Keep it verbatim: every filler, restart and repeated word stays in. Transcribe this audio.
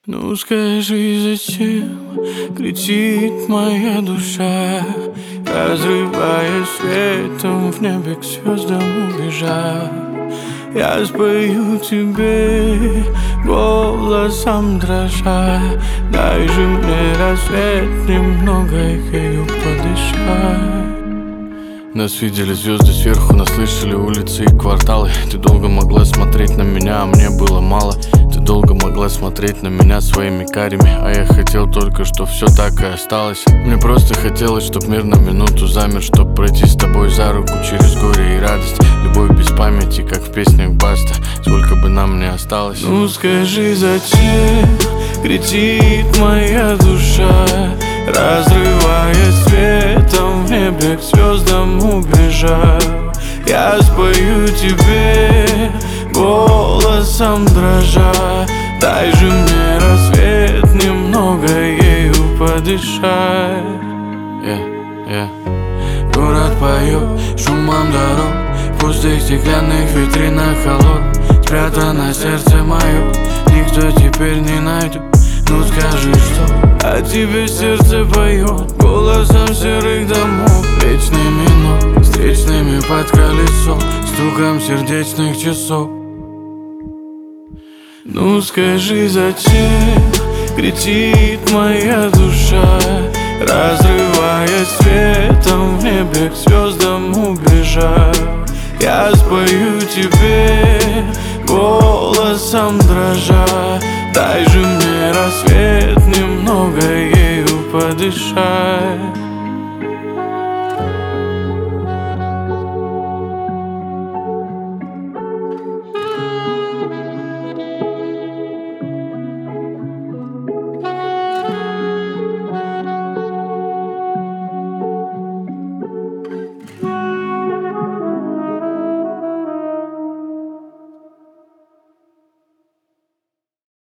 Ну скажи, зачем кричит моя душа, разрывая светом в небе к звездам убежав? Я спою тебе голосом дрожа, дай же мне рассвет немного ею подышать. Нас видели звезды сверху, нас слышали улицы и кварталы. Ты долго могла смотреть на меня, а мне было мало. Ты долго могла смотреть на меня своими карими, а я хотел только, чтоб все так и осталось. Мне просто хотелось, чтоб мир на минуту замер, чтоб пройти с тобой за руку через горе и радость. Любовь без памяти, как в песнях Баста, сколько бы нам ни осталось. Ну скажи, зачем кричит моя душа, разрывая светом в небе к звездам убежав? Я спою тебе голосом дрожа, дай же мне рассвет немного ею подышать. yeah, yeah. Город поет шумом дорог, в пустых стеклянных витринах холод. Спрятано сердце мое, никто теперь не найдет. Ну скажи, что а тебе сердце поет голосом серых домов, вечными ног, встречными под колесом, стуком сердечных часов. Ну скажи, зачем кричит моя душа, разрывая светом в небе к звездам убежав? Я спою тебе голосом дрожа, дай же мне рассвет немного ею подышать.